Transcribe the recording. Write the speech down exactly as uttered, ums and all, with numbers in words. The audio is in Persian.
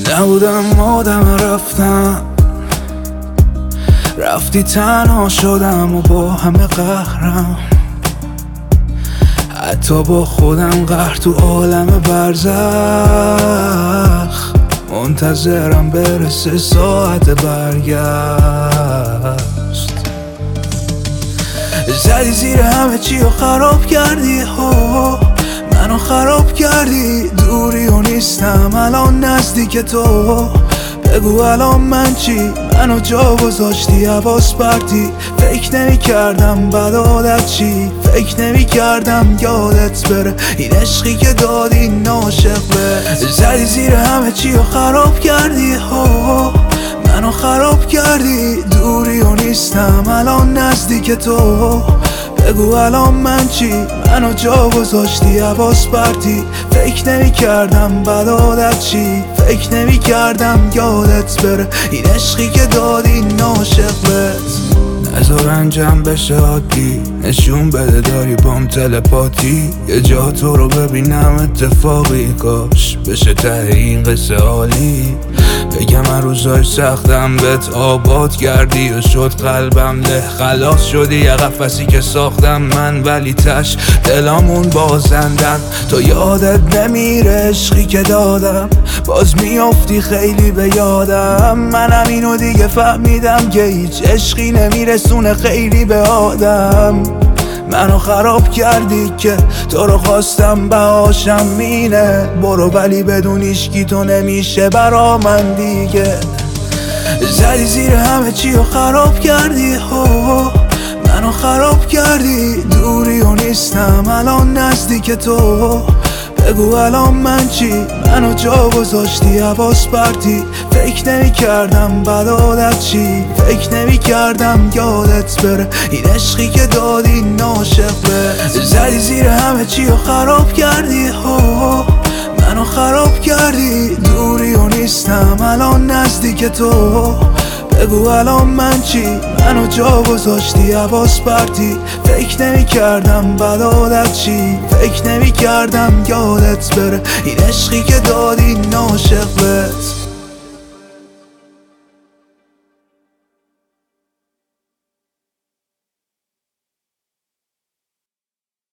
نبودم آدم رفتم، رفتی تنها شدم و با همه قهرم، حتی با خودم قهر تو عالم برزخ. منتظرم برسه ساعت برگشت. زدی زیر همه چی و خراب کردی ها، منو خراب کردی. دوری و نیستم الان نزدیک تو، بگو الان من چی؟ منو جا گذاشتی حواس پرتی. فکر نمی کردم بد عادت چی، فکر نمی کردم یادت بره این عشقی که دادی ناشق به. زدی زیر همه چی و خراب کردی ها، منو خراب کردی. دوری و نیستم الان نزدیک تو، بگو الان من چی؟ منو جا گذاشتی حواس پرتی. فکر نمی کردم بد عادت چی، فکر نمی کردم یادت بره این عشقی که دادی ناشق بهت. نذار انجام بشه عادی، نشون بده داری بام تلپاتی. یه جا تو رو ببینم اتفاقی، کاش بشه ته این قصه عالی. بگم من روزای سختم بهت آباد کردی و شد قلبم له. خلاص شدی یه قفسی که ساختم من، ولی تش دلامون بازندن. تو یادت نمیره عشقی که دادم، باز میافتی خیلی به یادم. منم اینو دیگه فهمیدم که هیچ عشقی نمیرسونه خیلی به آدم. منو خراب کردی که تو رو خواستم بهاشم مینه. برو ولی بدون هیچکی تو نمیشه برا من دیگه. زدی زیر همه چی و خراب کردی ها، منو خراب کردی. دوری و نیستم الان نزدیک تو، بگو الان من چی؟ منو جا گذاشتی حواس پرتی. فکر نمی کردم بد عادت چی، فکر نمی کردم یادت بره این عشقی که دادی ناشق به. زدی زیر همه چی و خراب کردی ها، منو خراب کردی. دوری و نیستم الان نزدیک تو، بگو الان من چی؟ منو جا گذاشتی حواس پرتی. فکر نمی کردم بد عادت چی، فکر نمی کردم یادت بره این عشقی که دادی ناشق بهت.